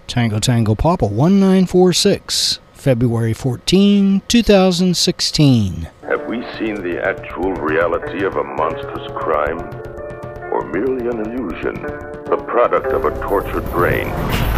Tango Tango Papa 1946, February 14, 2016. Have we seen the actual reality of a monstrous crime? Or merely an illusion, the product of a tortured brain?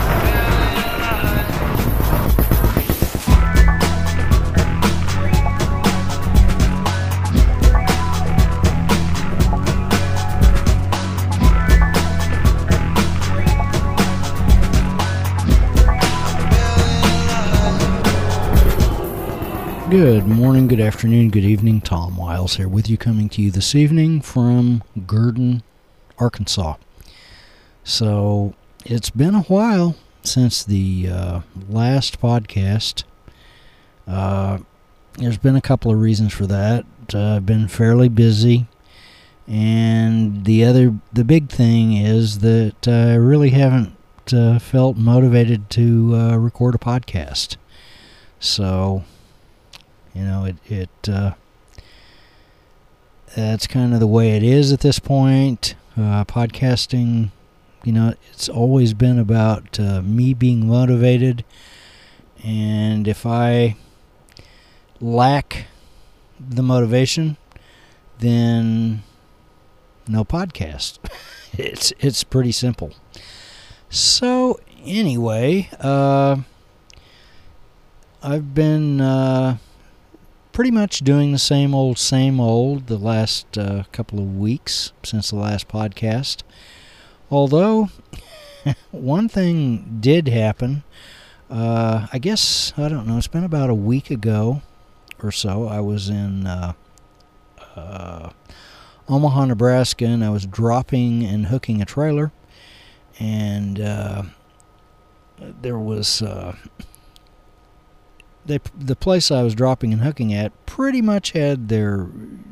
Good morning, good afternoon, good evening. Tom Wiles here with you, coming to you this evening from Gurdon, Arkansas. So, it's been a while since the last podcast. There's been a couple of reasons for that. I've been fairly busy, and the big thing is that I really haven't felt motivated to record a podcast. So, you know, that's kind of the way it is at this point. Podcasting, you know, it's always been about me being motivated, and if I lack the motivation, then no podcast. It's pretty simple. So anyway, I've been pretty much doing the same old the last couple of weeks since the last podcast. Although, one thing did happen. I guess, I don't know, it's been about a week ago or so. I was in Omaha, Nebraska, and I was dropping and hooking a trailer. And there was... the place I was dropping and hooking at pretty much had their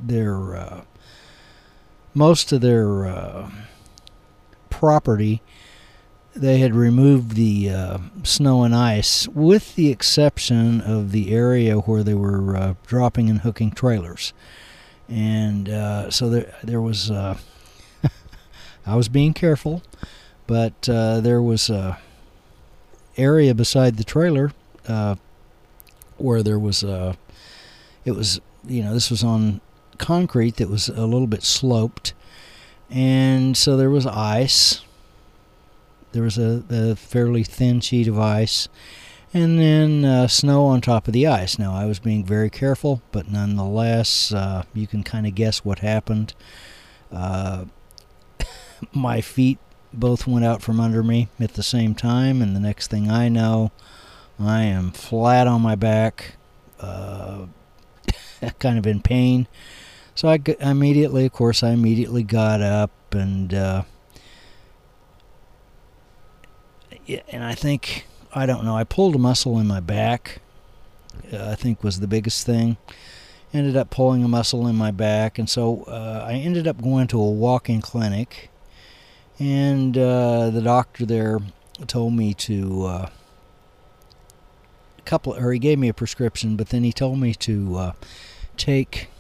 most of their property. They had removed the snow and ice, with the exception of the area where they were dropping and hooking trailers. And so there was I was being careful, but there was a area beside the trailer where there was it was, you know, this was on concrete that was a little bit sloped, and so there was ice. There was a fairly thin sheet of ice, and then snow on top of the ice. Now, I was being very careful, but nonetheless, you can kind of guess what happened. My feet both went out from under me at the same time, and the next thing I know, I am flat on my back, kind of in pain. So I immediately got up, and I think, I don't know, I pulled a muscle in my back, I think was the biggest thing. Ended up pulling a muscle in my back, and so I ended up going to a walk-in clinic, and the doctor there told me to... he gave me a prescription, but then he told me to take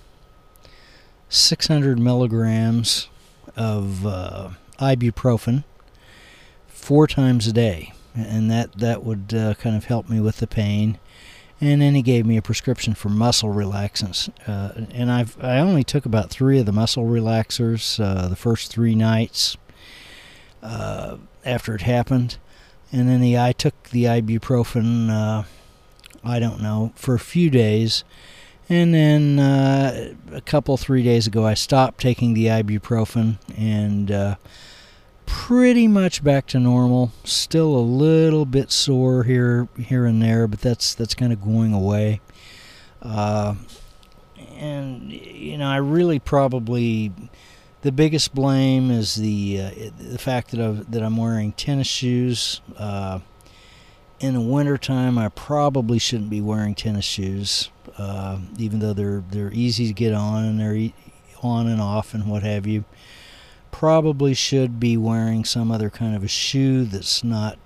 600 milligrams of ibuprofen 4 times a day, and that would kind of help me with the pain. And then he gave me a prescription for muscle relaxants, and I only took about 3 of the muscle relaxers the first 3 nights after it happened, and then I took the ibuprofen. I don't know, for a few days, and then a couple, 3 days ago, I stopped taking the ibuprofen, and pretty much back to normal. Still a little bit sore here and there, but that's kind of going away. And you know, I really probably, the biggest blame is the fact that I'm wearing tennis shoes. In the wintertime, I probably shouldn't be wearing tennis shoes, even though they're easy to get on, and they're on and off and what have you. Probably should be wearing some other kind of a shoe that's not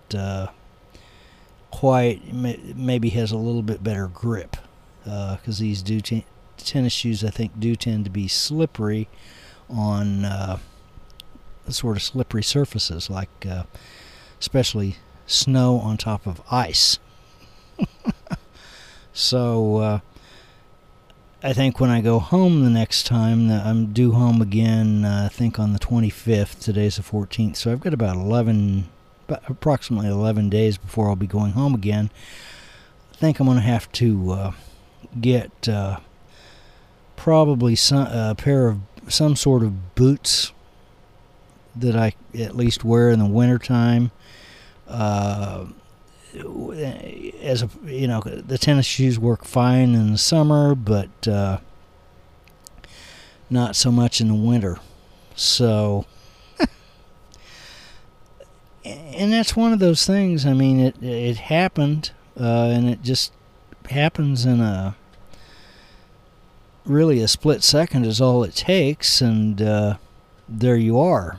quite, maybe has a little bit better grip, because these tennis shoes, I think, do tend to be slippery on sort of slippery surfaces, like especially snow on top of ice. So I think when I go home the next time, I'm due home again, I think on the 25th. Today's the 14th, so I've got about approximately 11 days before I'll be going home again. I think I'm going to have to get probably a pair of some sort of boots that I at least wear in the wintertime. As the tennis shoes work fine in the summer, but not so much in the winter. So, and that's one of those things. I mean, it happened, and it just happens in really a split second is all it takes, and there you are.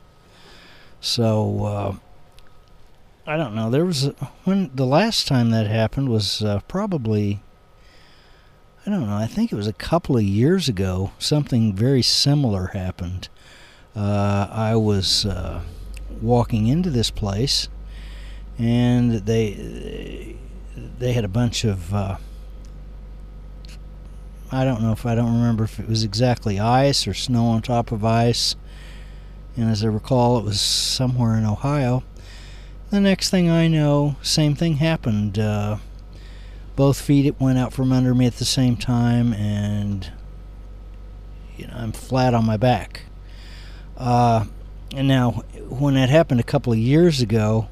So I don't know. There was when the last time that happened was probably, I don't know, I think it was a couple of years ago. Something very similar happened. I was walking into this place, and they had a bunch of I don't remember if it was exactly ice or snow on top of ice. And as I recall, it was somewhere in Ohio. The next thing I know, same thing happened. Both feet went out from under me at the same time, and I'm flat on my back. And now, when that happened a couple of years ago,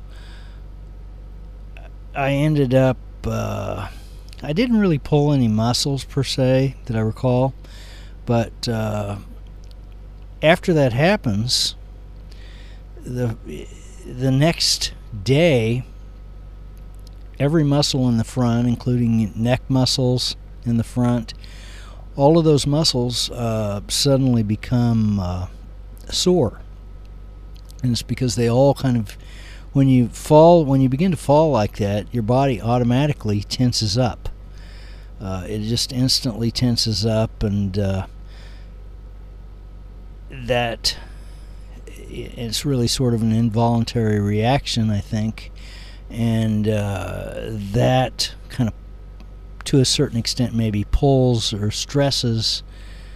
I ended up, I didn't really pull any muscles per se that I recall, but after that happens, the next day, every muscle in the front, including neck muscles in the front, all of those muscles suddenly become sore. And it's because they all kind of, when you begin to fall like that, your body automatically tenses up. It just instantly tenses up, and that it's really sort of an involuntary reaction, I think, and that kind of, to a certain extent, maybe pulls or stresses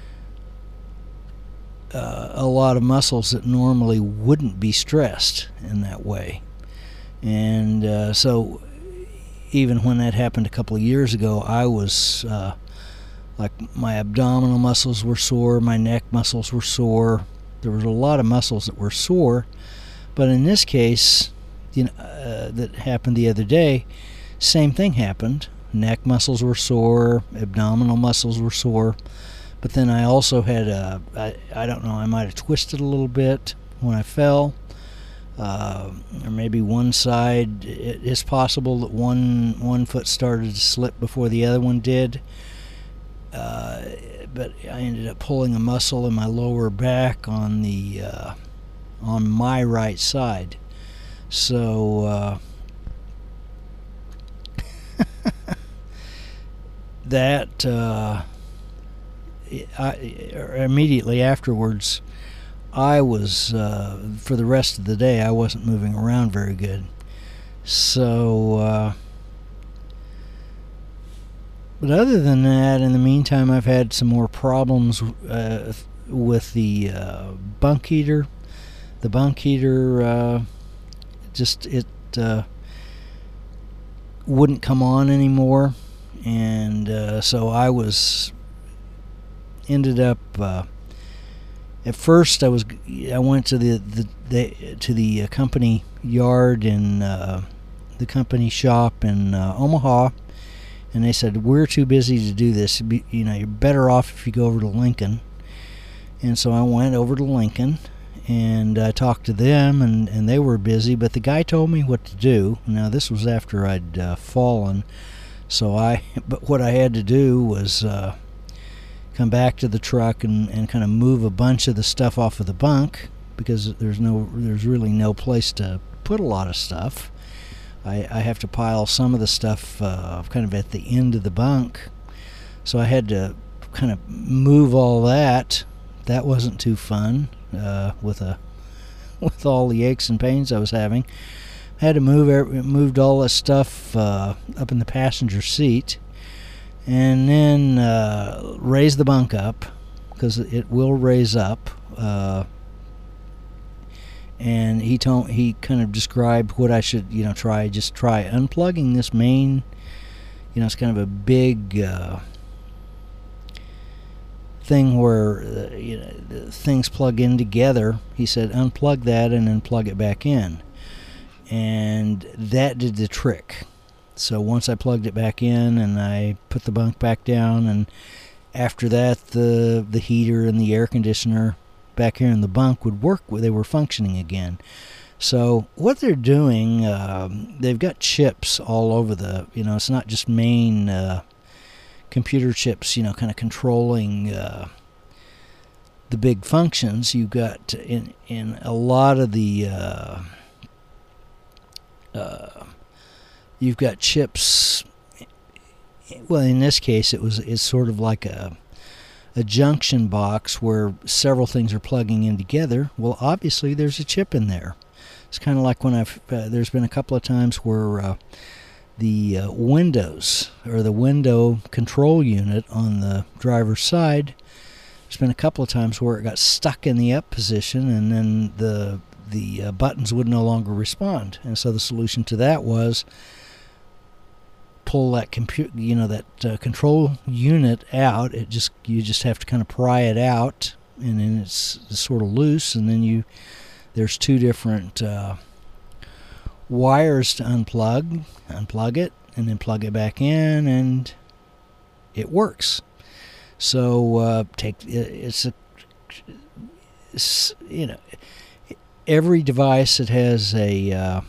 a lot of muscles that normally wouldn't be stressed in that way. And so even when that happened a couple of years ago, I was like, my abdominal muscles were sore, my neck muscles were sore. There was a lot of muscles that were sore, but in this case, that happened the other day, same thing happened. Neck muscles were sore, abdominal muscles were sore, but then I also had I don't know, I might have twisted a little bit when I fell, or maybe one side. It is possible that one foot started to slip before the other one did. But I ended up pulling a muscle in my lower back on my right side. So that immediately afterwards, I was for the rest of the day, I wasn't moving around very good. So but other than that, in the meantime, I've had some more problems with the bunk heater. The bunk heater wouldn't come on anymore, and so I ended up. At first, I went to the company yard in the company shop in Omaha. And they said, we're too busy to do this. You're better off if you go over to Lincoln. And so I went over to Lincoln, and I talked to them, and they were busy. But the guy told me what to do. Now, this was after I'd fallen. But what I had to do was come back to the truck and kind of move a bunch of the stuff off of the bunk, because there's really no place to put a lot of stuff. I have to pile some of the stuff kind of at the end of the bunk, so I had to kind of move all that. That wasn't too fun with all the aches and pains I was having. I had to moved all that stuff up in the passenger seat, and then raise the bunk up, because it will raise up. And he kind of described what I should, try unplugging this main. It's kind of a big thing where things plug in together. He said unplug that and then plug it back in, and that did the trick. So once I plugged it back in and I put the bunk back down, and after that the heater and the air conditioner back here in the bunk would work. They were functioning again. So what they're doing, they've got chips all over it's not just main computer chips, kind of controlling the big functions. You've got in a lot of the you've got chips. Well, in this case, it's sort of like a junction box where several things are plugging in together. Well, obviously there's a chip in there. It's kind of like when there's been a couple of times where the windows, or the window control unit on the driver's side, there's been a couple of times where it got stuck in the up position, and then the buttons would no longer respond. And so the solution to that was pull that control unit out. You just have to kind of pry it out, and then it's sort of loose, and then there's two different wires to unplug it, and then plug it back in, and it works. So every device that has a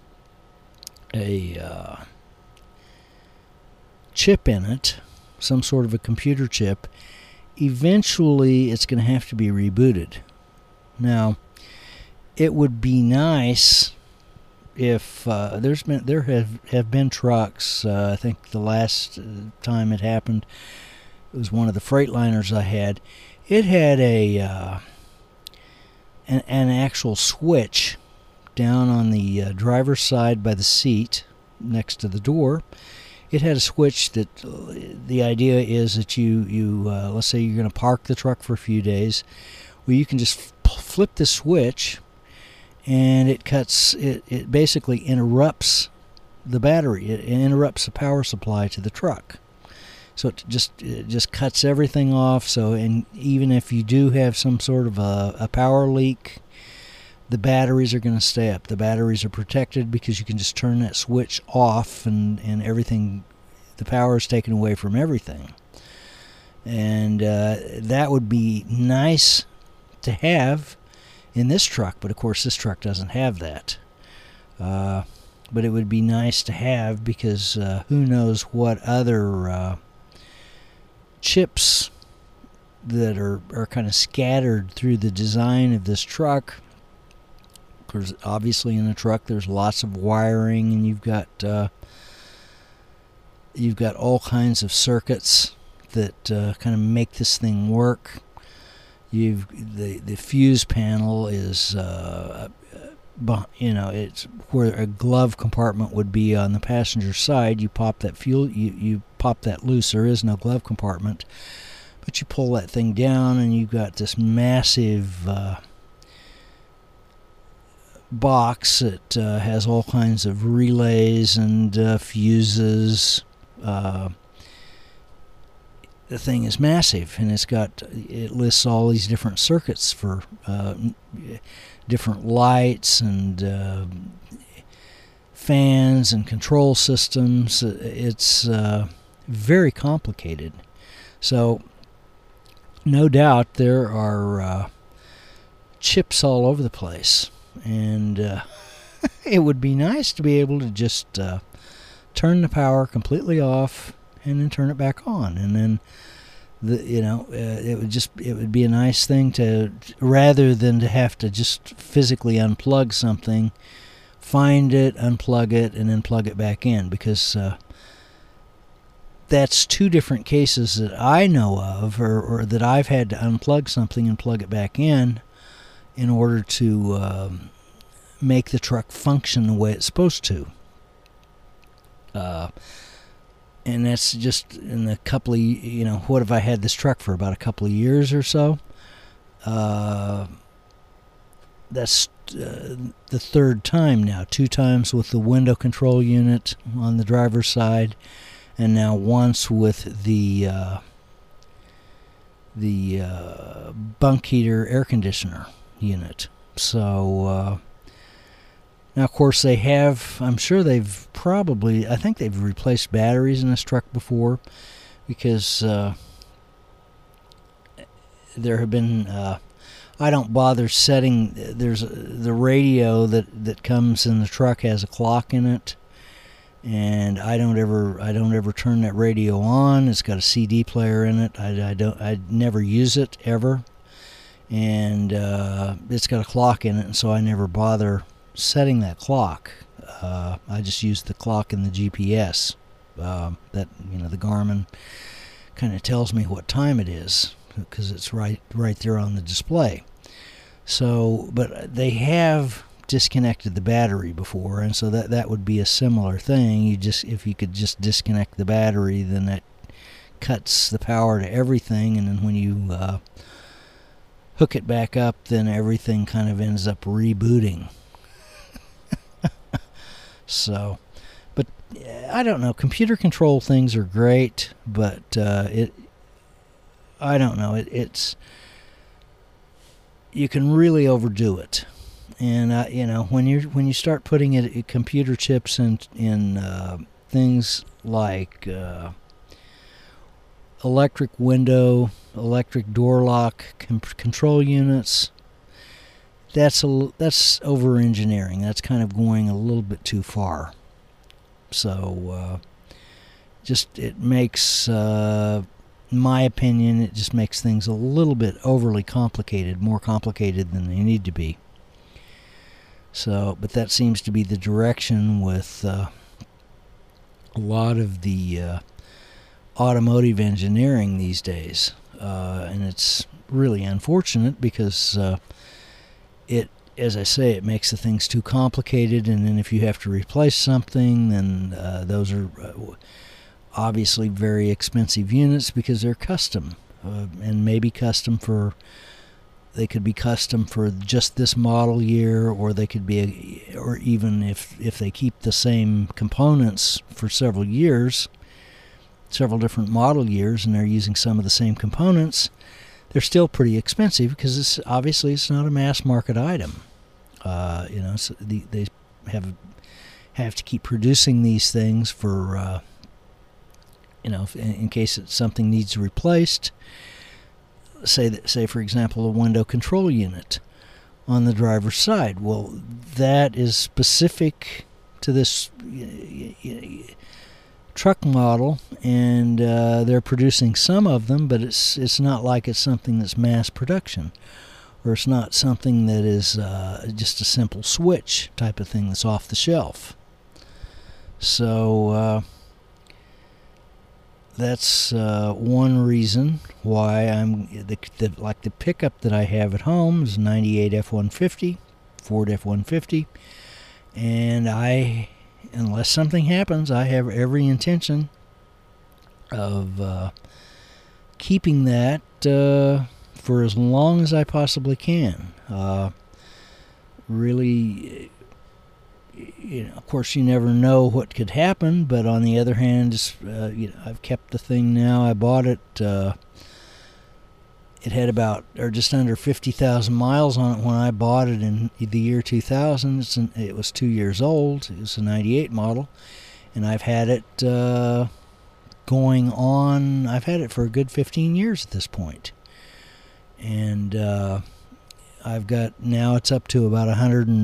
chip in it, some sort of a computer chip, eventually it's going to have to be rebooted. Now, it would be nice if there have been trucks. I think the last time it happened, it was one of the Freightliners I had. It had an actual switch down on the driver's side by the seat next to the door. It had a switch that the idea is that you let's say you're going to park the truck for a few days. Well, you can just flip the switch, and it basically interrupts the battery. It interrupts the power supply to the truck. So it just cuts everything off. So, and even if you do have some sort of a power leak, the batteries are going to stay up. The batteries are protected because you can just turn that switch off, and everything, the power is taken away from everything. And that would be nice to have in this truck, but of course this truck doesn't have that. But it would be nice to have, because who knows what other chips that are kind of scattered through the design of this truck. Because obviously in a truck there's lots of wiring, and you've got all kinds of circuits that kind of make this thing work. The fuse panel is it's where a glove compartment would be on the passenger side. You pop that you pop that loose. There is no glove compartment, but you pull that thing down, and you've got this massive box that has all kinds of relays and fuses. The thing is massive, and it lists all these different circuits for different lights and fans and control systems. It's very complicated. So no doubt there are chips all over the place, and it would be nice to be able to just turn the power completely off and then turn it back on, and then it would be a nice thing to, rather than to have to just physically unplug something, find it, unplug it, and then plug it back in, because that's two different cases that I know of, or that I've had to unplug something and plug it back in order to make the truck function the way it's supposed to. And that's just in a couple of, what have I had this truck for? About a couple of years or so. That's the third time now. 2 times with the window control unit on the driver's side, and now once with the bunk heater air conditioner unit. So now, of course, they have, I'm sure I think they've replaced batteries in this truck before, because there have been, I don't bother setting, the radio that comes in the truck has a clock in it, and I don't ever turn that radio on. It's got a CD player in it. I never use it ever, and it's got a clock in it, and so I never bother setting that clock. I just use the clock in the GPS. That the Garmin kind of tells me what time it is, because it's right there on the display. So, but they have disconnected the battery before, and so that would be a similar thing. If you could just disconnect the battery, then that cuts the power to everything, and then when you hook it back up, then everything kind of ends up rebooting. So, but I don't know. Computer control things are great, but I don't know. It's you can really overdo it, and when you start putting computer chips in things like electric window, electric door lock control units. That's over engineering. That's kind of going a little bit too far. So it makes, in my opinion, it just makes things a little bit overly complicated, more complicated than they need to be. So, but that seems to be the direction with a lot of the automotive engineering these days, and it's really unfortunate because as I say, it makes the things too complicated, and then if you have to replace something, then those are obviously very expensive units because they're custom, and maybe they could be custom for just this model year, or they could be, or even if they keep the same components for several years, several different model years, and they're using some of the same components, they're still pretty expensive because it's not a mass market item. So they have to keep producing these things for, in case something needs replaced. Say for example, a window control unit on the driver's side. Well, that is specific to this truck model, and they're producing some of them, but it's not like it's something that's mass production, or it's not something that is just a simple switch type of thing that's off the shelf. So that's one reason why I'm like the pickup that I have at home is a 98 F-150, Ford F-150, and unless something happens, I have every intention of keeping that for as long as I possibly can. Really, of course, you never know what could happen, but on the other hand, I've kept the thing now. I bought it. It had about, or just under 50,000 miles on it when I bought it in the year 2000. It was 2 years old. It was a 98 model, and I've had it going on. I've had it for a good 15 years at this point, and I've got, now it's up to about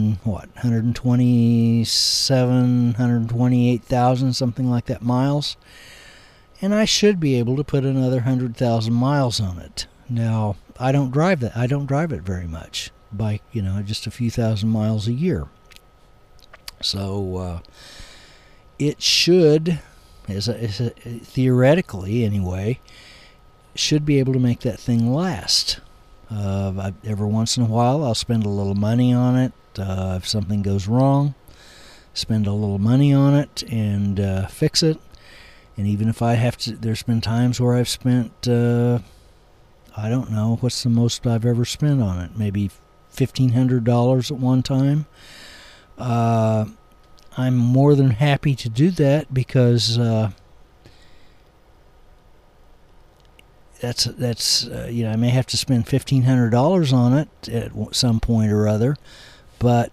128,000, something like that, miles, and I should be able to put another 100,000 miles on it. Now, I don't drive that. I don't drive it very much, by just a few thousand miles a year. So it should, theoretically anyway, should be able to make that thing last. Every once in a while, I'll spend a little money on it, If something goes wrong, spend a little money on it and fix it. And even if I have to, there's been times where I've spent, I don't know, what's the most I've ever spent on it? Maybe $1,500 at one time. I'm more than happy to do that because that's I may have to spend $1,500 on it at some point or other, but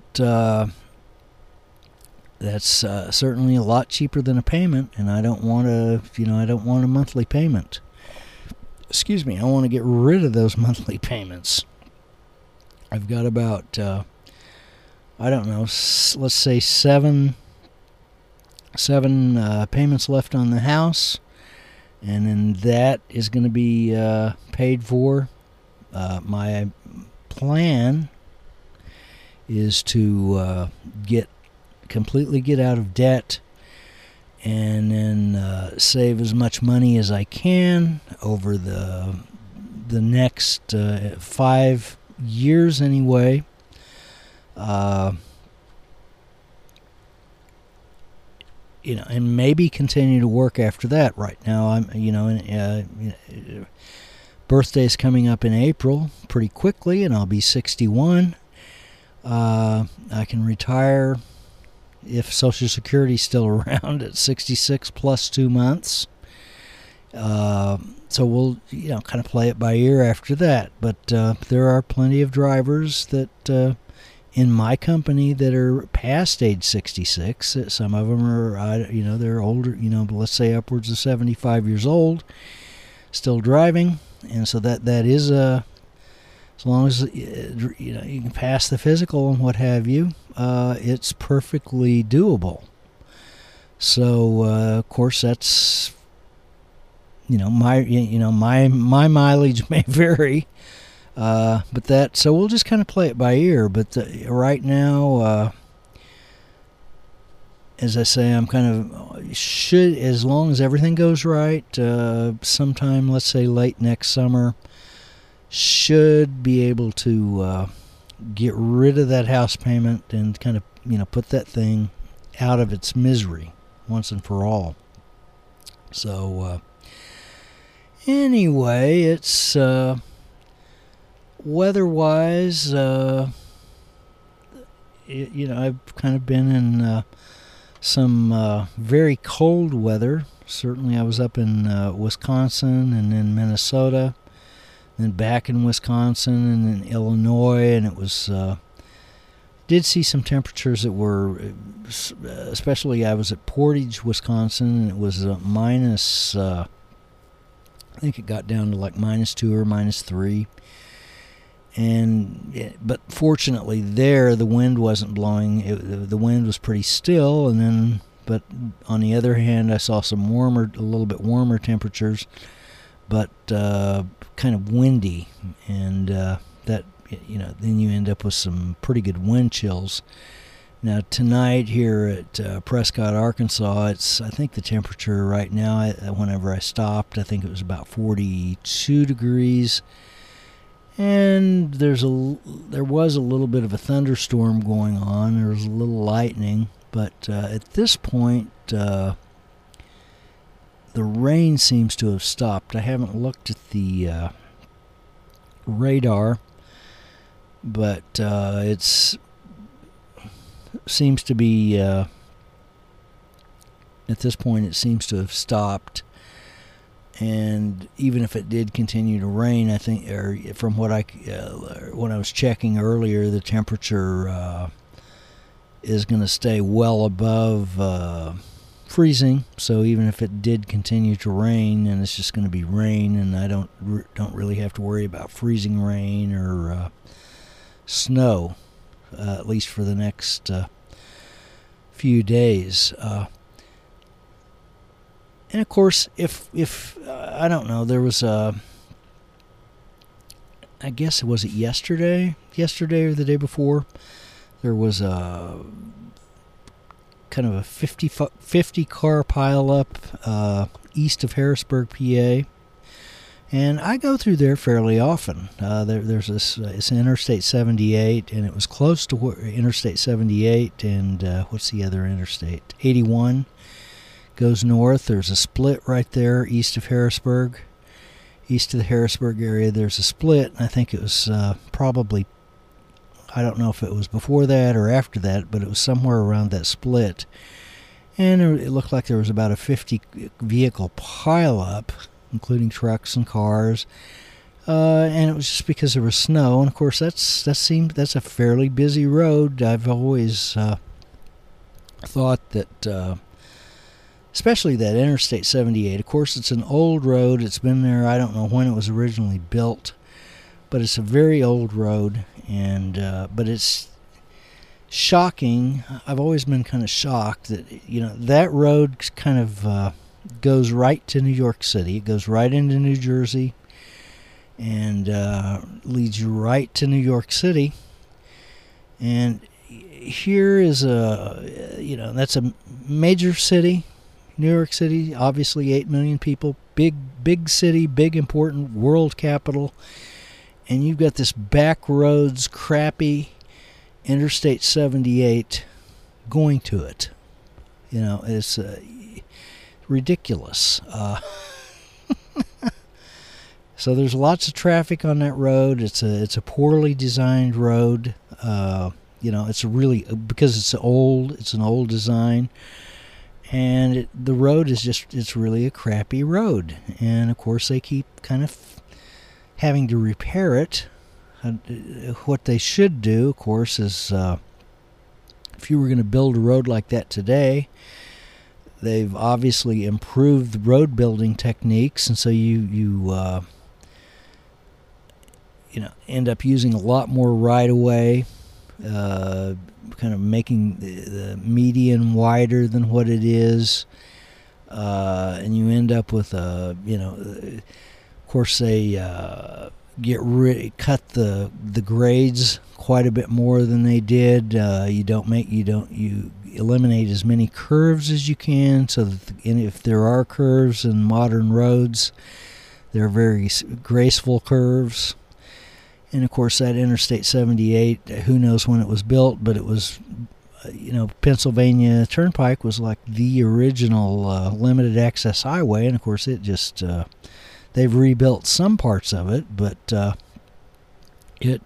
that's certainly a lot cheaper than a payment, and I don't want a monthly payment. Excuse me, I want to get rid of those monthly payments. I've got about I don't know, let's say seven payments left on the house, and then that is going to be paid for. My plan is to completely get out of debt and then save as much money as I can over the next 5 years anyway. And maybe continue to work after that. Right now, I'm, birthday's coming up in April pretty quickly, and I'll be 61. I can retire if Social Security's still around at 66 plus 2 months. So we'll, kind of play it by ear after that. But there are plenty of drivers that in my company that are past age 66. Some of them are, they're older, let's say upwards of 75 years old, still driving. And so that is as long as you can pass the physical and what have you, it's perfectly doable. So of course that's my mileage may vary, but so we'll just kind of play it by ear. But right now, as I say, I'm kind of as long as everything goes right, sometime, let's say late next summer, should be able to get rid of that house payment and kind of put that thing out of its misery once and for all. So anyway, it's weather-wise, I've kind of been in some very cold weather. Certainly I was up in Wisconsin and then Minnesota, then back in Wisconsin and then Illinois, and it was did see some temperatures that were, especially I was at Portage, Wisconsin, and it was minus, I think it got down to like -2 or -3. But fortunately there, the wind wasn't blowing. The wind was pretty still, but on the other hand, I saw some a little bit warmer temperatures, but kind of windy, and that, then you end up with some pretty good wind chills. Now tonight here at Prescott, Arkansas, I think the temperature right now, whenever I stopped, I think it was about 42 degrees. And there was a little bit of a thunderstorm going on. There was a little lightning, but at this point, the rain seems to have stopped. I haven't looked at the radar, but it seems to be at this point it seems to have stopped. And even if it did continue to rain, I think, or from what when I was checking earlier, the temperature is going to stay well above freezing. So even if it did continue to rain, and it's just going to be rain, and I don't really have to worry about freezing rain or snow, at least for the next few days. And of course, if I don't know, there was I guess was it yesterday or the day before, there was a kind of a 50 car pileup east of Harrisburg, PA, And I go through there fairly often. There's this, it's Interstate 78, and it was close to Interstate 78 and what's the other interstate? 81 goes north. There's a split right there east of Harrisburg. East of the Harrisburg area, there's a split. I think it was probably, I don't know if it was before that or after that, but it was somewhere around that split. And it looked like there was about a 50 vehicle pileup, including trucks and cars, and it was just because there was snow. And of course, that's a fairly busy road. I've always thought that, especially that Interstate 78. Of course, it's an old road. It's been there. I don't know when it was originally built, but it's a very old road, and but it's shocking. I've always been kind of shocked that that road kind of goes right to New York City. It goes right into New Jersey and leads you right to New York City. And here is that's a major city. New York City, obviously 8 million people, big city, big important world capital. And you've got this back roads, crappy Interstate 78 going to it. It's ridiculous. So there's lots of traffic on that road. It's a poorly designed road. It's really, because it's an old design, and the road is it's really a crappy road. And of course they keep kind of having to repair it. What they should do, of course, is if you were going to build a road like that today, they've obviously improved the road building techniques, and so you end up using a lot more right-of-way, kind of making the median wider than what it is, and you end up with of course they cut the grades quite a bit more than they did. You eliminate as many curves as you can, so that if there are curves in modern roads, they're very graceful curves. And of course that Interstate 78, who knows when it was built, but it was, Pennsylvania Turnpike was like the original limited access highway, and of course it just they've rebuilt some parts of it, but it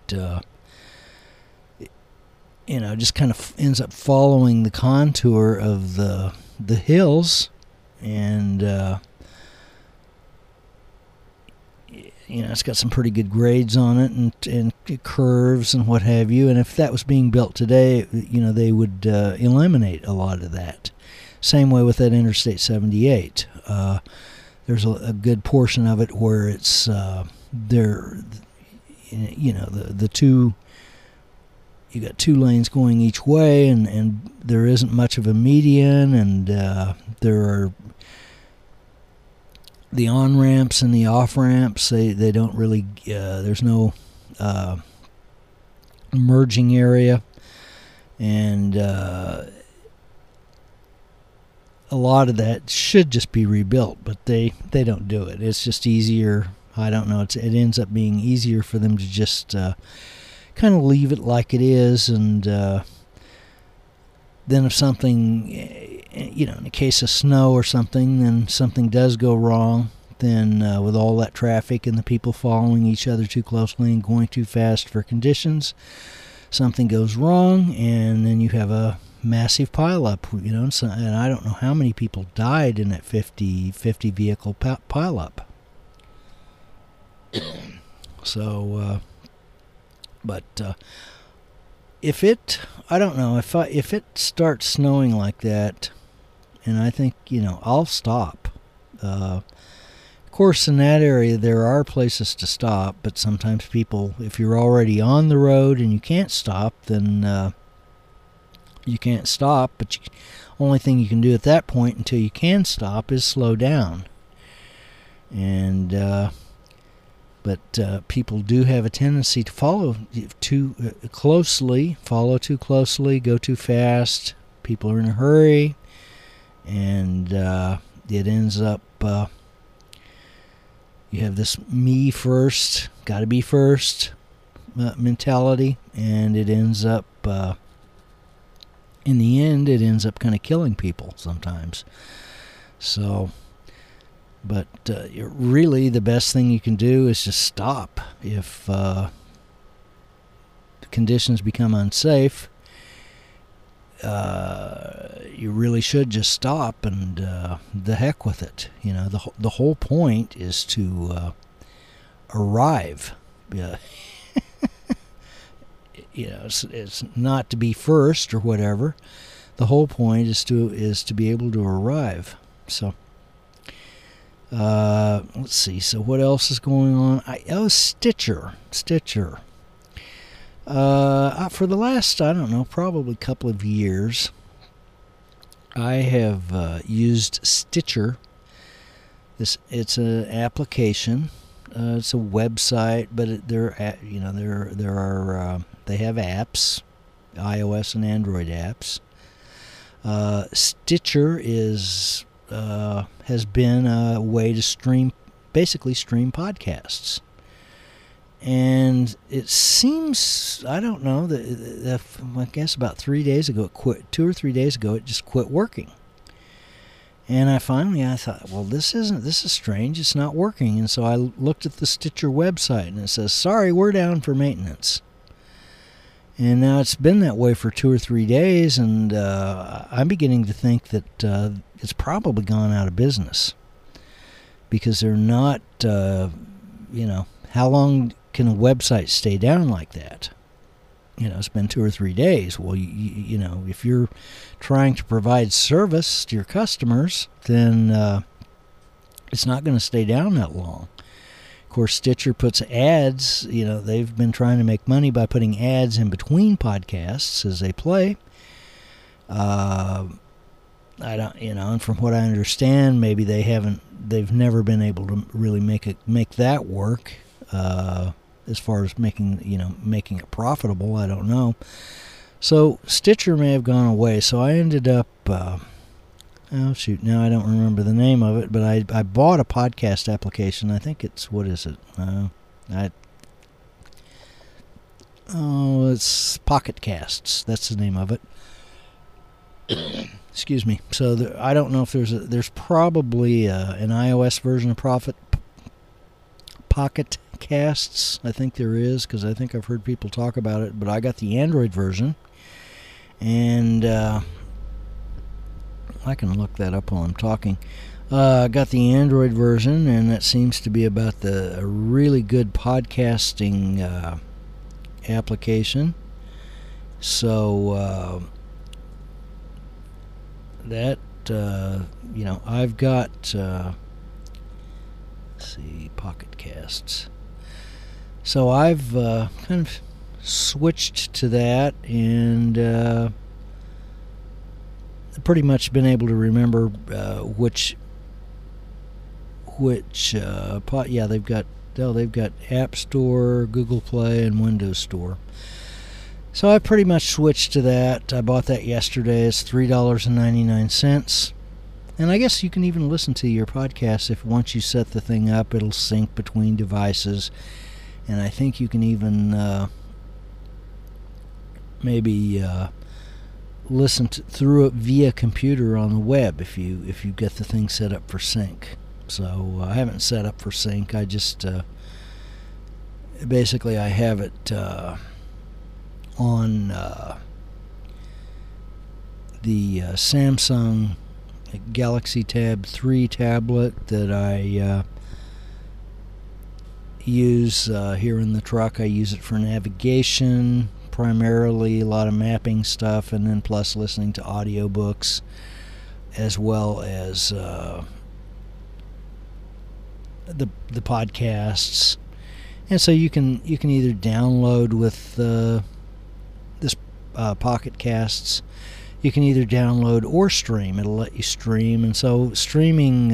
just kind of ends up following the contour of the hills, and it's got some pretty good grades on it, and curves and what have you. And if that was being built today, they would eliminate a lot of that. Same way with that Interstate 78. There's a good portion of it where it's the two, you got two lanes going each way, and there isn't much of a median, and there are the on-ramps and the off-ramps, they don't really, there's no merging area, and a lot of that should just be rebuilt, but they don't do it. It's just easier. I don't know. It ends up being easier for them to just kind of leave it like it is, and then if something, in the case of snow or something, then something does go wrong, then with all that traffic and the people following each other too closely and going too fast for conditions, something goes wrong, and then you have a massive pileup, and I don't know how many people died in that 50 vehicle pileup. So, if it starts snowing like that, and I think, I'll stop. Of course, in that area, there are places to stop, but sometimes people, if you're already on the road and you can't stop, then you can't stop, but only thing you can do at that point until you can stop is slow down. And but people do have a tendency to follow too closely, go too fast. People are in a hurry, and it ends up you have this me first, got to be first mentality, and it ends up, in the end, it ends up kind of killing people sometimes. So, but really the best thing you can do is just stop. If conditions become unsafe, you really should just stop and the heck with it. You know, the whole point is to arrive. Yeah. You know, it's not to be first or whatever. The whole point is to be able to arrive. So let's see. So what else is going on? Stitcher. For the last, I don't know, probably couple of years, I have used Stitcher. It's an application. It's a website, but they have apps, iOS and Android apps. Stitcher has been a way to basically stream podcasts. And it seems, I don't know, I guess about 3 days ago it quit. 2 or 3 days ago it just quit working. And I thought, well, this is strange. It's not working. And so I looked at the Stitcher website, and it says, sorry, we're down for maintenance. And now it's been that way for 2 or 3 days, and I'm beginning to think that it's probably gone out of business. Because they're not, how long can a website stay down like that? It's been 2 or 3 days. Well, if you're trying to provide service to your customers, then it's not going to stay down that long. Of course, Stitcher puts ads. They've been trying to make money by putting ads in between podcasts as they play. And from what I understand, maybe they've never been able to really make that work. As far as making it profitable, I don't know. So Stitcher may have gone away. So I ended up, now I don't remember the name of it, but I bought a podcast application. I think it's, what is it? It's Pocket Casts. That's the name of it. Excuse me. So I don't know if there's probably an iOS version of Pocket Casts. I think there is, because I think I've heard people talk about it, but I got the Android version, and I can look that up while I'm talking. I got the Android version, and that seems to be about a really good podcasting application. So that I've got let's see, Pocket Casts. So I've kind of switched to that, and pretty much been able to remember which they've got App Store, Google Play, and Windows Store. So I pretty much switched to that. I bought that yesterday. It's $3.99. And I guess you can even listen to your podcast if once you set the thing up, it'll sync between devices. And I think you can even maybe listen through it via computer on the web if you get the thing set up for sync. So I haven't set up for sync. I just basically I have it on the Samsung Galaxy Tab 3 tablet that I use here in the truck. I use it for navigation primarily, a lot of mapping stuff, and then plus listening to audiobooks, as well as the podcasts. And so you can either download with this Pocket Casts. You can either download or stream. It'll let you stream, and so streaming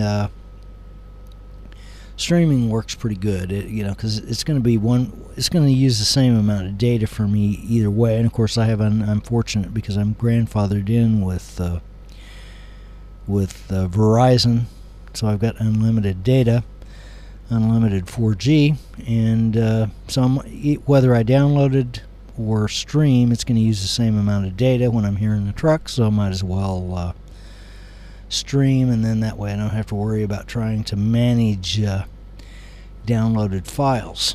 works pretty good. Because it's going to use the same amount of data for me either way. And of course, I'm fortunate because I'm grandfathered in with Verizon, so I've got unlimited data. unlimited 4G, and so whether I downloaded or stream, it's going to use the same amount of data when I'm here in the truck, so I might as well stream, and then that way I don't have to worry about trying to manage downloaded files.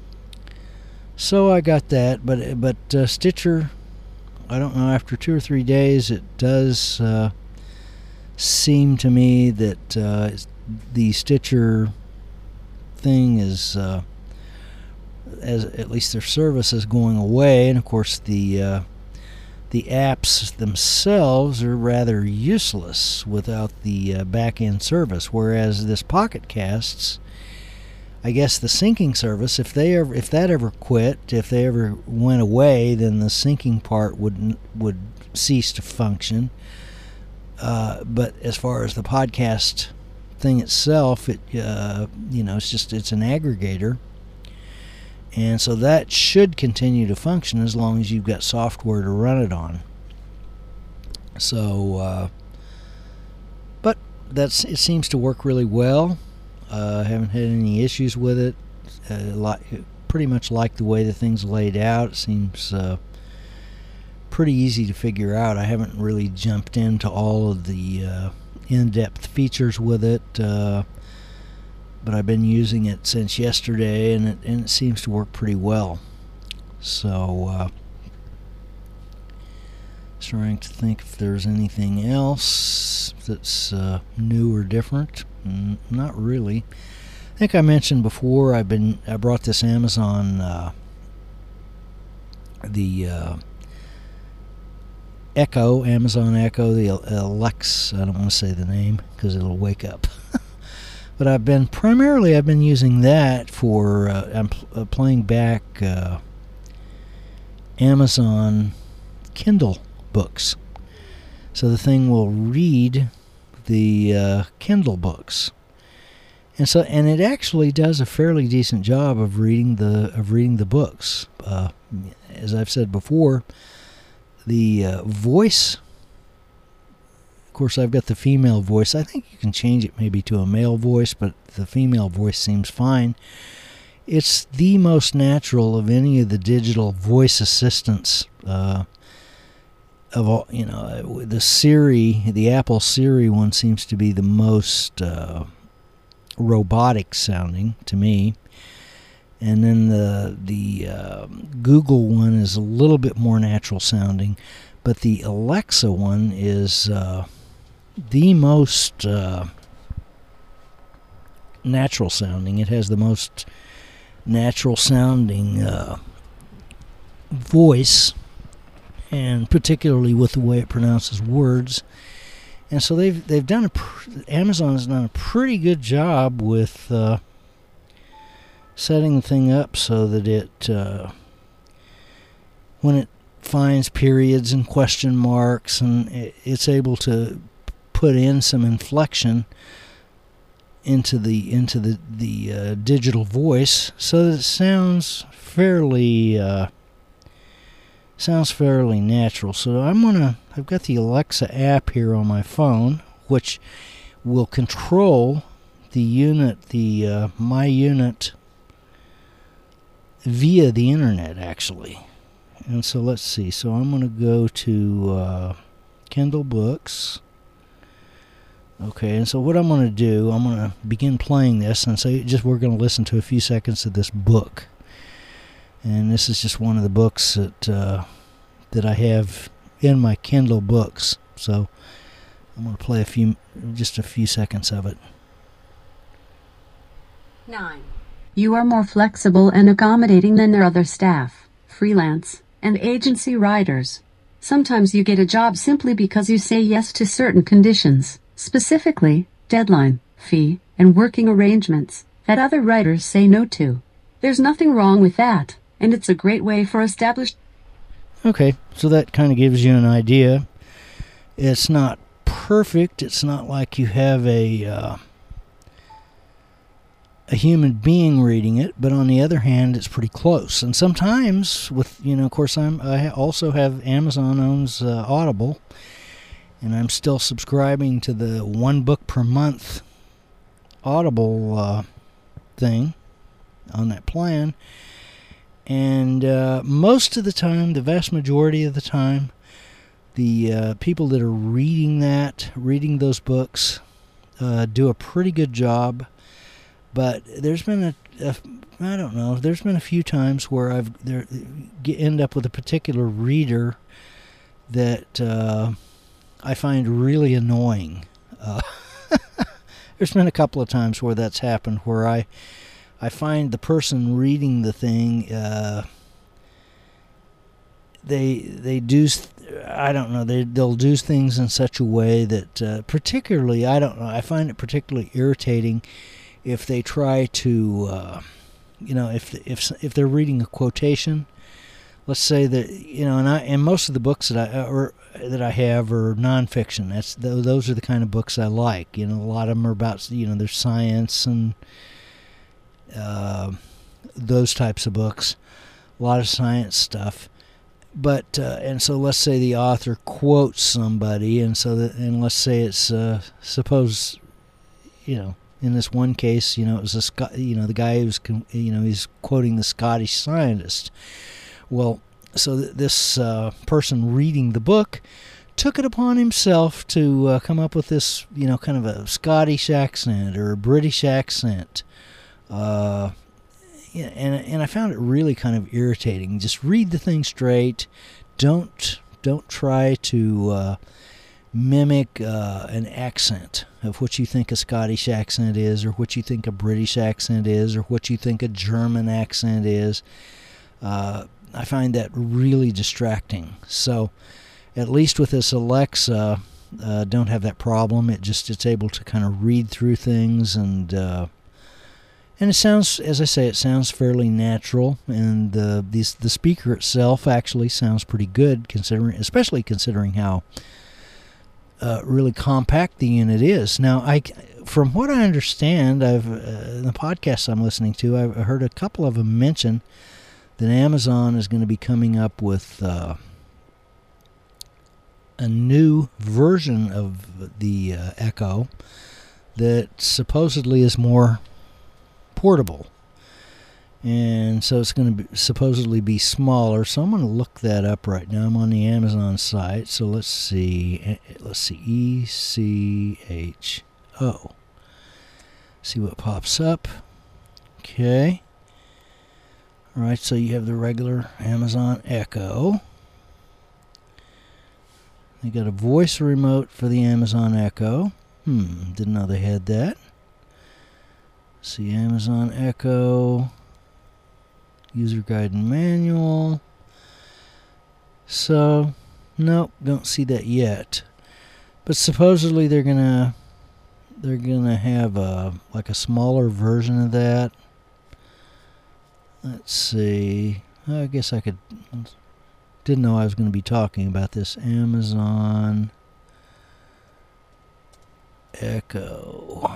So I got that, but Stitcher, I don't know, after 2 or 3 days it does seem to me that the Stitcher thing is, as at least their service is going away, and of course the apps themselves are rather useless without the back-end service, whereas this Pocket Casts, I guess the syncing service, if that ever quit, if they ever went away, then the syncing part would cease to function. But as far as the podcast thing itself, it's an aggregator, and so that should continue to function as long as you've got software to run it on. So, but it seems to work really well. I haven't had any issues with it. Pretty much like the way the thing's laid out. It seems pretty easy to figure out. I haven't really jumped into all of the in-depth features with it, but I've been using it since yesterday, and it seems to work pretty well. So, trying to think if there's anything else that's new or different. Not really. I think I mentioned before I brought this Amazon Amazon Echo, the Alexa. I don't want to say the name because it'll wake up. But I've been using that for I'm playing back Amazon Kindle books. So the thing will read the Kindle books, and it actually does a fairly decent job of reading the books. As I've said before, the voice, of course, I've got the female voice. I think you can change it maybe to a male voice, but the female voice seems fine. It's the most natural of any of the digital voice assistants. Of all, the Siri, the Apple Siri one seems to be the most robotic sounding to me, and then the Google one is a little bit more natural sounding, but the Alexa one is the most natural sounding. It has the most natural sounding voice, and particularly with the way it pronounces words. And so they've done Amazon has done a pretty good job with setting the thing up so that it when it finds periods and question marks, and it's able to put in some inflection into the digital voice so that it sounds fairly natural. So I've got the Alexa app here on my phone, which will control the unit, my unit, via the internet, actually. And so let's see. So I'm going to go to Kindle Books. Okay, and so what I'm going to do, I'm going to begin playing this, and so we're going to listen to a few seconds of this book. And this is just one of the books that I have in my Kindle Books. So I'm going to play just a few seconds of it. 9. You are more flexible and accommodating than their other staff, freelance, and agency writers. Sometimes you get a job simply because you say yes to certain conditions, specifically deadline, fee, and working arrangements, that other writers say no to. There's nothing wrong with that, and it's a great way for established... Okay, so that kind of gives you an idea. It's not perfect. It's not like you have a human being reading it, but on the other hand, it's pretty close. And sometimes, of course, I also have Amazon owns Audible, and I'm still subscribing to the 1 book per month Audible thing on that plan. And most of the time, the vast majority of the time, the people that are reading those books, do a pretty good job. But there's been there's been a few times where end up with a particular reader that I find really annoying. There's been a couple of times where that's happened, where I find the person reading the thing, they do, I don't know, they'll do things in such a way that particularly, I don't know, I find it particularly irritating if they try to, if they're reading a quotation. Let's say that, and most of the books that I have are nonfiction. Those are the kind of books I like. A lot of them are about, there's science and those types of books, a lot of science stuff. But and so let's say the author quotes somebody, and let's say it's suppose, in this one case, it was the guy who's he's quoting the Scottish scientist. Well, so this person reading the book took it upon himself to come up with this, kind of a Scottish accent or a British accent. And I found it really kind of irritating. Just read the thing straight. Don't try to mimic an accent of what you think a Scottish accent is, or what you think a British accent is, or what you think a German accent is. I find that really distracting. So at least with this Alexa, don't have that problem. It's able to kind of read through things, and it sounds, as I say, it sounds fairly natural, and the speaker itself actually sounds pretty good, especially considering how really compact the unit is. Now, from what I understand, in the podcasts I'm listening to, I've heard a couple of them mention that Amazon is going to be coming up with a new version of the Echo that supposedly is more portable, and so it's going to supposedly be smaller. So I'm going to look that up right now. I'm on the Amazon site, so let's see ECHO, see what pops up. Okay. All right, so you have the regular Amazon Echo. They got a voice remote for the Amazon Echo. Didn't know they had that. See, Amazon Echo, user guide and manual. So, nope, don't see that yet. But supposedly they're gonna have a smaller version of that. Let's see. I guess I didn't know I was going to be talking about this. Amazon Echo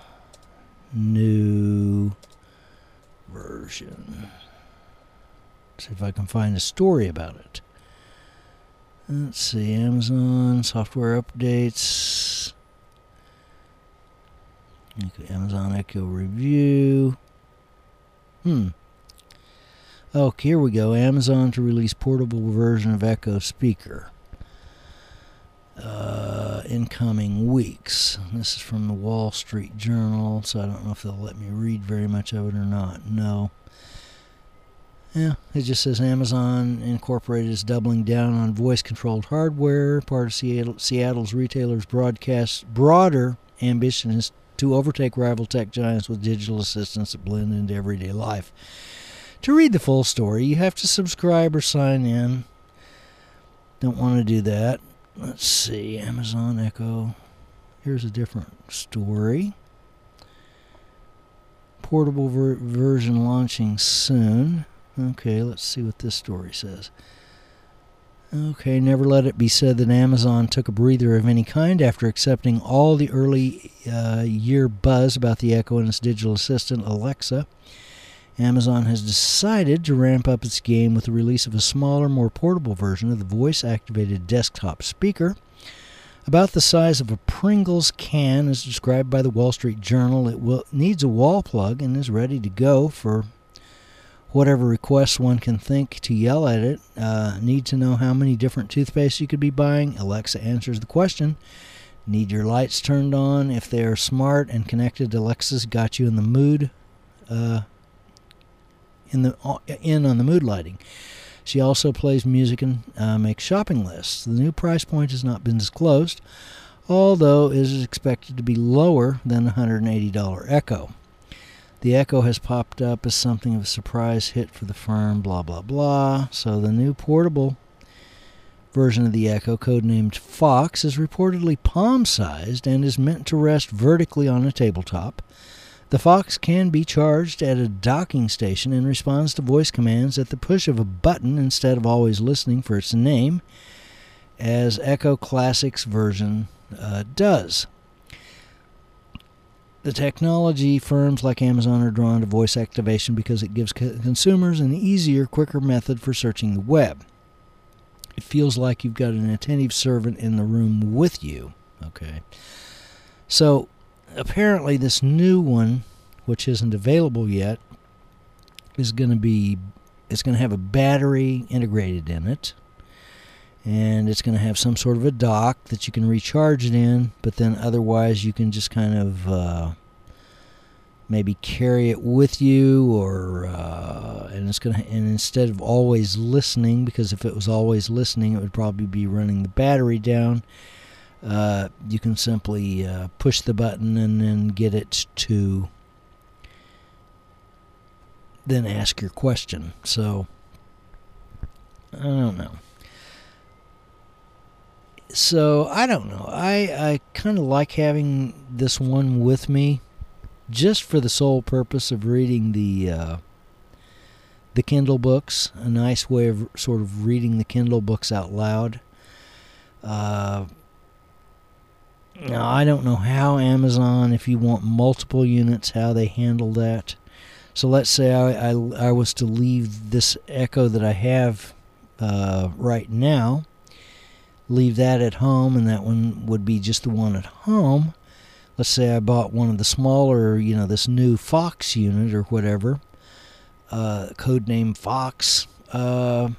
new version. See if I can find a story about it. Let's see. Amazon software updates. Okay, Amazon Echo review. Oh, here we go. Amazon to release portable version of Echo speaker in coming weeks. This is from the Wall Street Journal, so I don't know if they'll let me read very much of it or not. No. Yeah, it just says Amazon Incorporated is doubling down on voice-controlled hardware. Part of Seattle's retailers' broader ambition is to overtake rival tech giants with digital assistants that blend into everyday life. To read the full story, you have to subscribe or sign in. Don't want to do that. Let's see, Amazon Echo. Here's a different story. Portable version launching soon. Okay, let's see what this story says. Okay, never let it be said that Amazon took a breather of any kind after accepting all the early year buzz about the Echo and its digital assistant, Alexa. Amazon has decided to ramp up its game with the release of a smaller, more portable version of the voice-activated desktop speaker. About the size of a Pringles can, as described by the Wall Street Journal. It needs a wall plug and is ready to go for whatever requests one can think to yell at it. Need to know how many different toothpastes you could be buying? Alexa answers the question. Need your lights turned on? If they are smart and connected, Alexa's got you in the mood, in on the mood lighting. She also plays music and makes shopping lists. The new price point has not been disclosed, although it is expected to be lower than the $180 Echo. The Echo has popped up as something of a surprise hit for the firm, blah, blah, blah. So the new portable version of the Echo, codenamed Fox, is reportedly palm-sized and is meant to rest vertically on a tabletop. The Fox can be charged at a docking station and responds to voice commands at the push of a button instead of always listening for its name, as Echo Classic's version does. The technology firms like Amazon are drawn to voice activation because it gives consumers an easier, quicker method for searching the web. It feels like you've got an attentive servant in the room with you. Okay. So apparently this new one, which isn't available yet, is going to have a battery integrated in it. And it's going to have some sort of a dock that you can recharge it in, but then otherwise you can just kind of maybe carry it with you, or and instead of always listening, because if it was always listening, it would probably be running the battery down. You can simply push the button and then get it to then ask your question. So I don't know. So, I don't know. I kind of like having this one with me just for the sole purpose of reading the Kindle books. A nice way of sort of reading the Kindle books out loud. Now, I don't know how Amazon, if you want multiple units, how they handle that. So, let's say I was to leave this Echo that I have right now, leave that at home, and that one would be just the one at home. Let's say I bought one of the smaller, this new Fox unit or whatever, codename Fox, and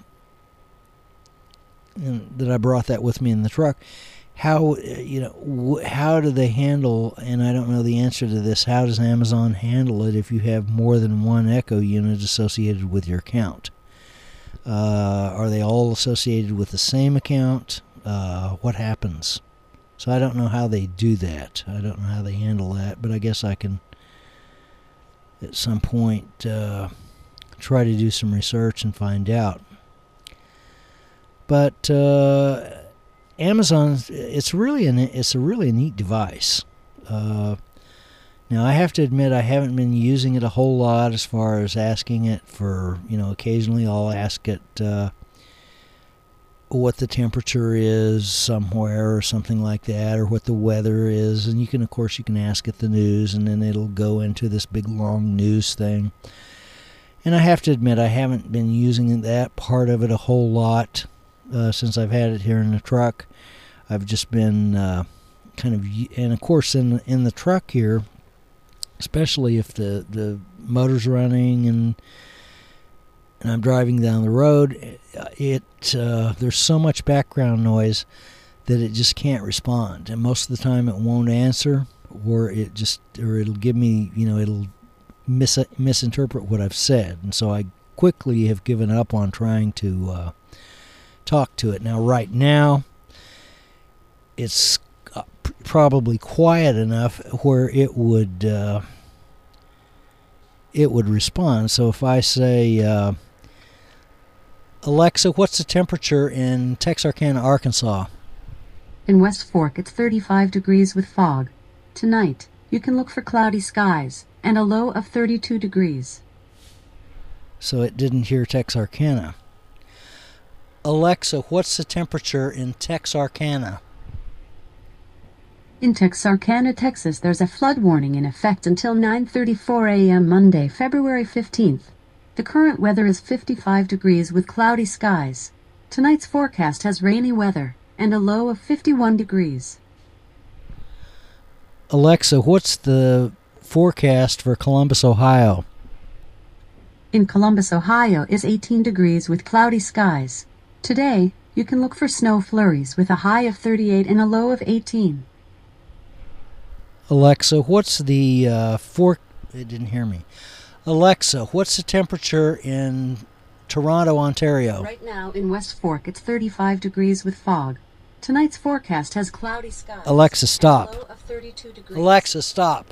that I brought that with me in the truck. How do they handle, and I don't know the answer to this, how does Amazon handle it if you have more than one Echo unit associated with your account? Are they all associated with the same account? What happens? So I don't know how they do that. I don't know how they handle that, but I guess I can at some point try to do some research and find out. But Amazon, it's a really neat device. Now I have to admit I haven't been using it a whole lot as far as asking it for, occasionally I'll ask it what the temperature is somewhere or something like that, or what the weather is, and you can ask it the news, and then it'll go into this big long news thing. And I have to admit I haven't been using that part of it a whole lot since I've had it here in the truck. I've just been and of course in the truck here, especially if the motor's running and I'm driving down the road, there's so much background noise that it just can't respond, and most of the time it won't answer, or it'll give me, it'll misinterpret what I've said, and so I quickly have given up on trying to talk to it. Now, right now, it's probably quiet enough where it would respond. So if I say, Alexa, what's the temperature in Texarkana, Arkansas? In West Fork, it's 35 degrees with fog. Tonight, you can look for cloudy skies and a low of 32 degrees. So it didn't hear Texarkana. Alexa, what's the temperature in Texarkana? In Texarkana, Texas, there's a flood warning in effect until 9:34 a.m. Monday, February 15th. The current weather is 55 degrees with cloudy skies. Tonight's forecast has rainy weather. and a low of 51 degrees. Alexa, what's the forecast for Columbus, Ohio? In Columbus, Ohio is 18 degrees with cloudy skies. Today, you can look for snow flurries with a high of 38 and a low of 18. Alexa, what's the It didn't hear me. Alexa, what's the temperature in Toronto, Ontario? Right now in West Fork, it's 35 degrees with fog. Tonight's forecast has cloudy skies. Alexa, stop. And a low of 32 degrees. Alexa, stop.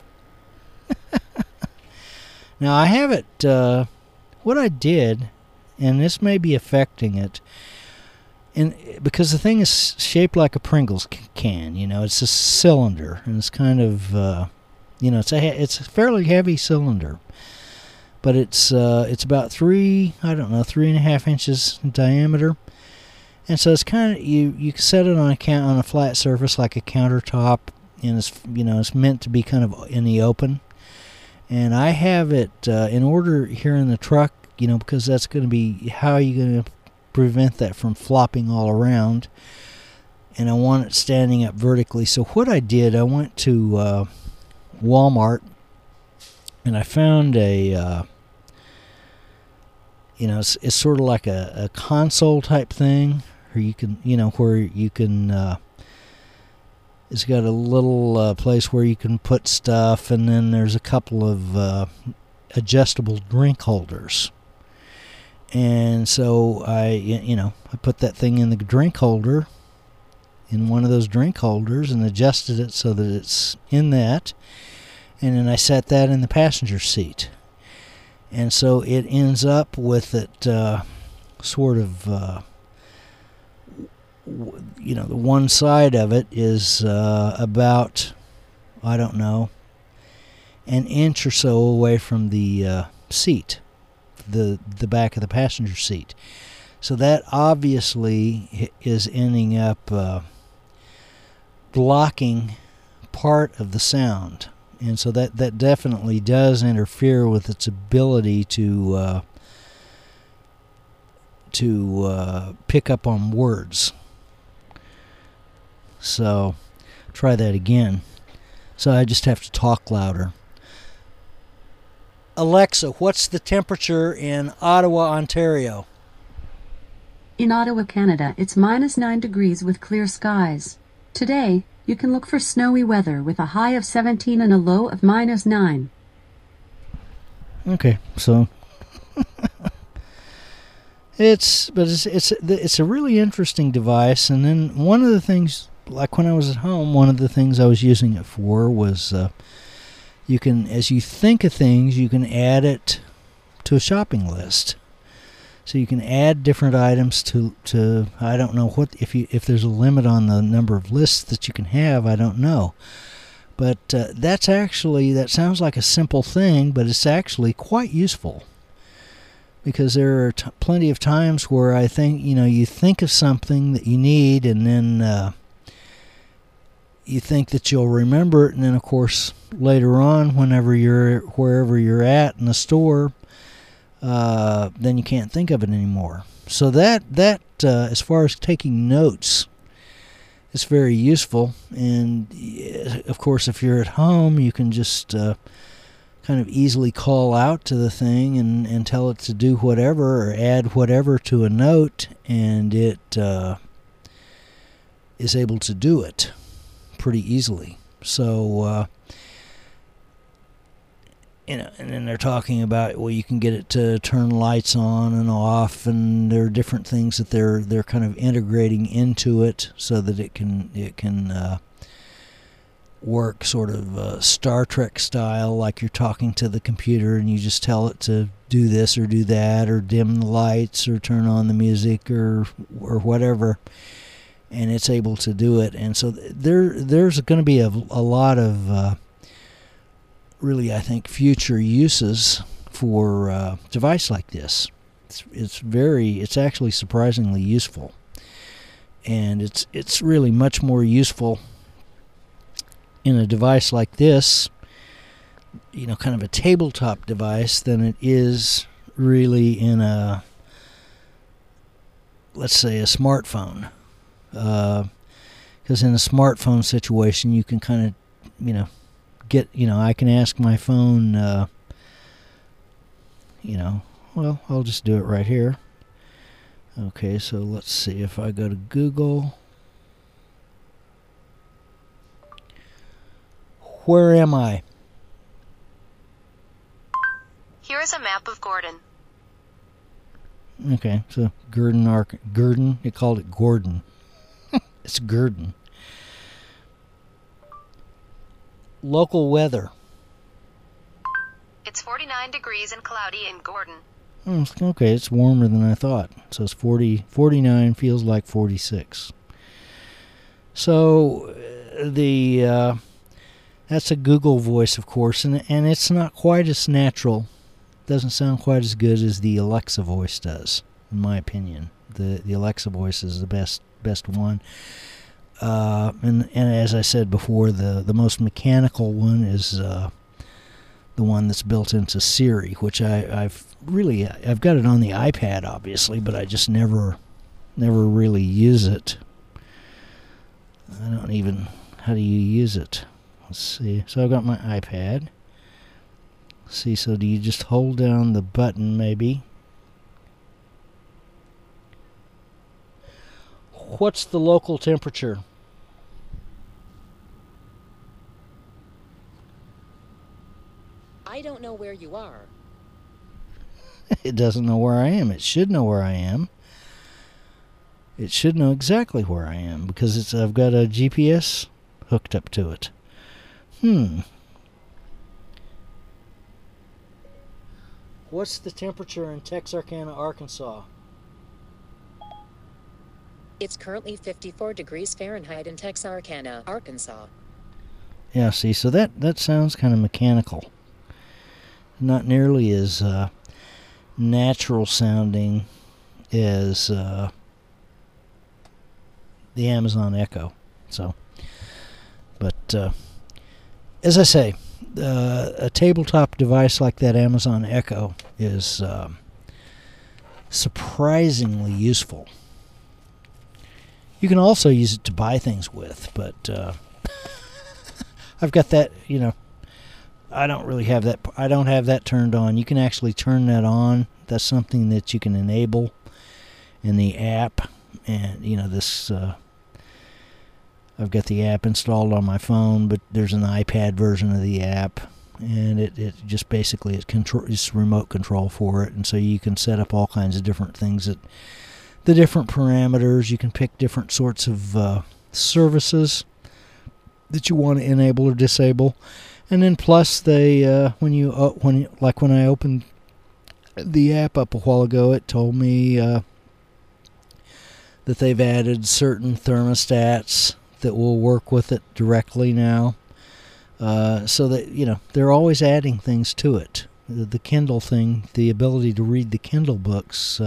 Now, I have it, what I did, and this may be affecting it, and because the thing is shaped like a Pringles can, it's a cylinder, and it's kind of, it's a fairly heavy cylinder, but it's about 3.5 inches in diameter, and so it's kind of you can set it on a flat surface like a countertop, and it's meant to be kind of in the open, and I have it in order here in the truck, because that's going to be how you're going to prevent that from flopping all around, and I want it standing up vertically. So what I did, I went to Walmart, and I found a it's sort of like a console type thing, or you can it's got a little place where you can put stuff, and then there's a couple of adjustable drink holders. And so I put that thing in the drink holder, in one of those drink holders, and adjusted it so that it's in that. And then I set that in the passenger seat. And so it ends up with it sort of, the one side of it is about, an inch or so away from the seat. The back of the passenger seat. So that obviously is ending up blocking part of the sound, and so that definitely does interfere with its ability to pick up on words. So try that again. So I just have to talk louder. Alexa, what's the temperature in Ottawa, Ontario? In Ottawa, Canada, it's -9 degrees with clear skies. Today, you can look for snowy weather with a high of 17 and a low of -9. Okay, so it's a really interesting device. And then one of the things, like when I was at home, one of the things I was using it for was you can, as you think of things, you can add it to a shopping list. So you can add different items to I don't know if there's a limit on the number of lists that you can have, I don't know. But that sounds like a simple thing, but it's actually quite useful. Because there are plenty of times where I think, you think of something that you need, and then you think that you'll remember it, and then of course later on, wherever you're at in the store, then you can't think of it anymore. So that as far as taking notes, it's very useful. And of course, if you're at home, you can just kind of easily call out to the thing and tell it to do whatever or add whatever to a note, and it is able to do it pretty easily. So and then they're talking about, well, you can get it to turn lights on and off, and there are different things that they're kind of integrating into it so that it can work sort of Star Trek style, like you're talking to the computer and you just tell it to do this or do that, or dim the lights or turn on the music or whatever, and it's able to do it. And so there's going to be a lot of really, I think, future uses for a device like this. It's actually surprisingly useful, and it's really much more useful in a device like this, kind of a tabletop device, than it is really in a, let's say, a smartphone. Because in a smartphone situation, you can kind of, I can ask my phone, well, I'll just do it right here. Okay, so let's see if I go to Google. Where am I? Here is a map of Gordon. Okay, so Gurdon, you called it Gordon. It's Gurdon. Local weather. It's 49 degrees and cloudy in Gordon. Okay, it's warmer than I thought. So it's 49 feels like 46. So that's a Google voice, of course, and it's not quite as natural. Doesn't sound quite as good as the Alexa voice does, in my opinion. The Alexa voice is the best one. And as I said before, the most mechanical one is the one that's built into Siri, which I've got it on the iPad, obviously, but I just never really use it. I don't even, how do you use it? Let's see. So I've got my iPad. See, so do you just hold down the button, maybe? What's the local temperature? I don't know where you are. It doesn't know where I am. It should know where I am. It should know exactly where I am because I've got a GPS hooked up to it. What's the temperature in Texarkana, Arkansas? It's currently 54 degrees Fahrenheit in Texarkana, Arkansas. Yeah, see, so that sounds kind of mechanical. Not nearly as natural sounding as the Amazon Echo. So, but as I say, a tabletop device like that Amazon Echo is surprisingly useful. You can also use it to buy things with, but I've got that, I don't really have that. I don't have that turned on. You can actually turn that on. That's something that you can enable in the app. And, this, I've got the app installed on my phone, but there's an iPad version of the app. And it just basically it's remote control for it. And so you can set up all kinds of different things, the different parameters. You can pick different sorts of services that you want to enable or disable. And then plus when I opened the app up a while ago, it told me that they've added certain thermostats that will work with it directly now. So that, they're always adding things to it. The Kindle thing, the ability to read the Kindle books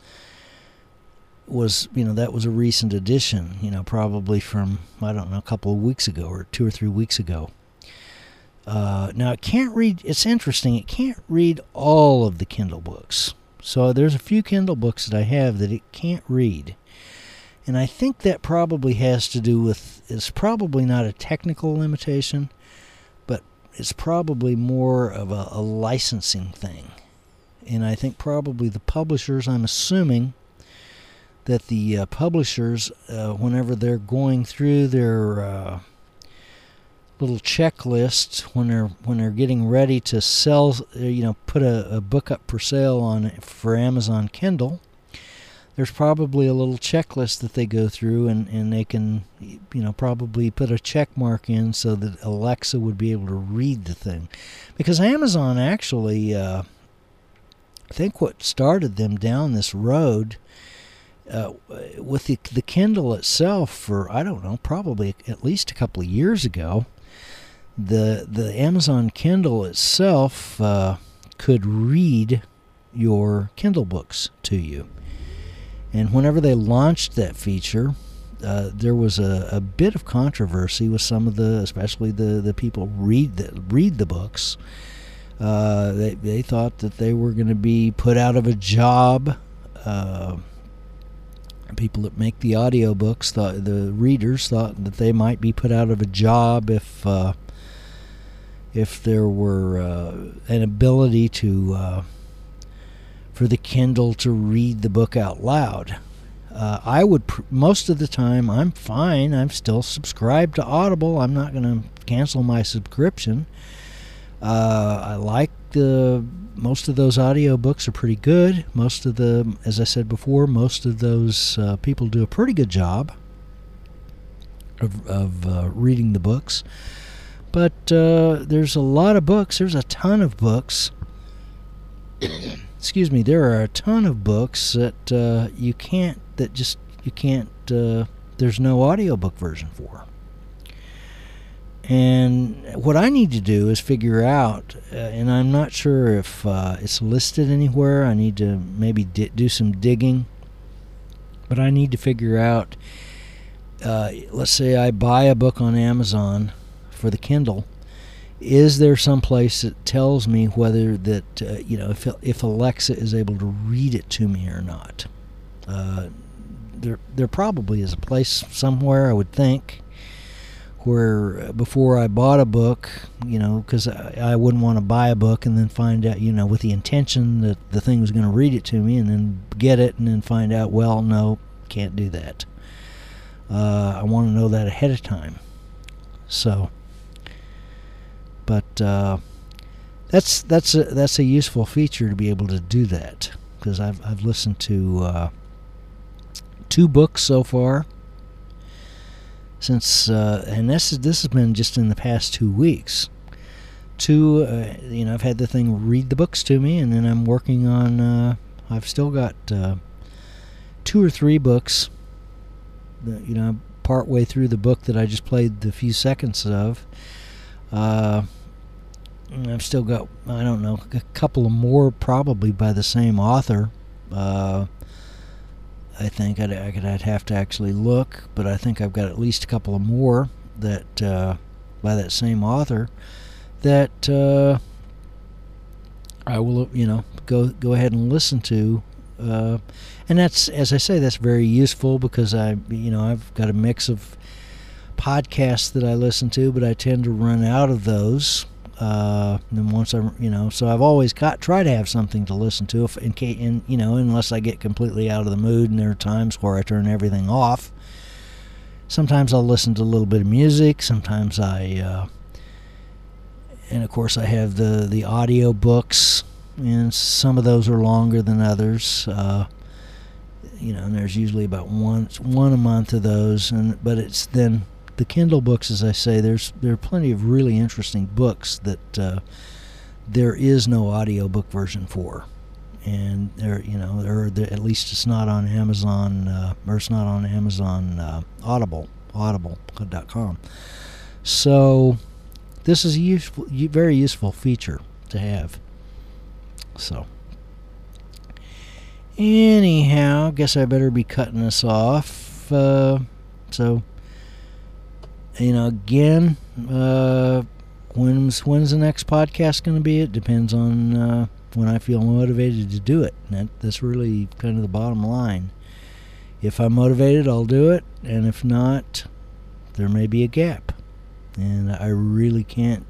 was a recent addition, probably from, I don't know, a couple of weeks ago or 2 or 3 weeks ago. Now it can't read, it's interesting, it can't read all of the Kindle books. So there's a few Kindle books that I have that it can't read. And I think that probably has to do with, it's probably not a technical limitation, but it's probably more of a licensing thing. And I think probably the publishers, I'm assuming that the publishers, whenever they're going through their little checklists, when they're getting ready to sell, put a book up for sale for Amazon Kindle, there's probably a little checklist that they go through, and they can, probably put a check mark in so that Alexa would be able to read the thing. Because Amazon actually, I think what started them down this road with the Kindle itself for, I don't know, probably at least a couple of years ago, the Amazon Kindle itself could read your Kindle books to you. And whenever they launched that feature, there was a bit of controversy with some of especially the people read the books. They thought that they were going to be put out of a job people that make the audiobooks, the readers, thought that they might be put out of a job if there were an ability to for the Kindle to read the book out loud. I would most of the time I'm fine. I'm still subscribed to Audible. I'm not going to cancel my subscription. I like most of those audiobooks are pretty good. Most of the, as I said before, most of those people do a pretty good job of reading the books. But there's a lot of books. There's a ton of books. Excuse me. There are a ton of books that you can't. There's no audiobook version for. And what I need to do is figure out, and I'm not sure if it's listed anywhere. I need to maybe do some digging. But I need to figure out, let's say I buy a book on Amazon for the Kindle. Is there some place that tells me whether that, if Alexa is able to read it to me or not? There probably is a place somewhere, I would think, where before I bought a book, because I wouldn't want to buy a book and then find out, with the intention that the thing was going to read it to me, and then get it and then find out, well, no, can't do that. I want to know that ahead of time. So, but that's a useful feature to be able to do that, because I've listened to 2 books so far. Since and this has been just in the past 2 weeks. I've had the thing read the books to me, and then I'm working on. I've still got 2 or 3 books. Part way through the book that I just played the few seconds of. I've still got, I don't know, a couple of more probably by the same author. I think I'd have to actually look, but I think I've got at least a couple of more that by that same author that I will, go ahead and listen to, and that's, as I say, that's very useful because I've got a mix of podcasts that I listen to, but I tend to run out of those. And once so I've always try to have something to listen to, unless I get completely out of the mood, and there are times where I turn everything off. Sometimes I'll listen to a little bit of music. Sometimes and of course I have the audio books, and some of those are longer than others. And there's usually about one a month of those, but it's then. The Kindle books, as I say, there are plenty of really interesting books that there is no audiobook version for, and at least it's not on Amazon, or it's not on Amazon Audible.com. So this is a very useful feature to have. So anyhow, guess I better be cutting this off. Again, when's the next podcast going to be? It depends on when I feel motivated to do it. That's really kind of the bottom line. If I'm motivated, I'll do it, and if not, there may be a gap. And I really can't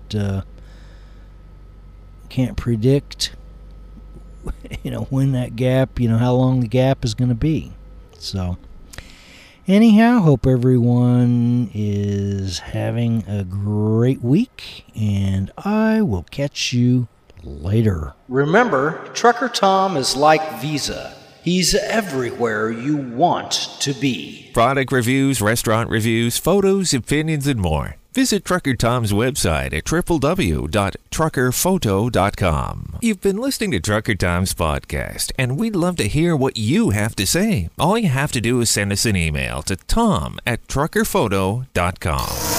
predict, when that gap, how long the gap is going to be. So. Anyhow, hope everyone is having a great week, and I will catch you later. Remember, Trucker Tom is like Visa. He's everywhere you want to be. Product reviews, restaurant reviews, photos, opinions, and more. Visit Trucker Tom's website at www.truckerphoto.com. You've been listening to Trucker Tom's podcast, and we'd love to hear what you have to say. All you have to do is send us an email to tom@truckerphoto.com.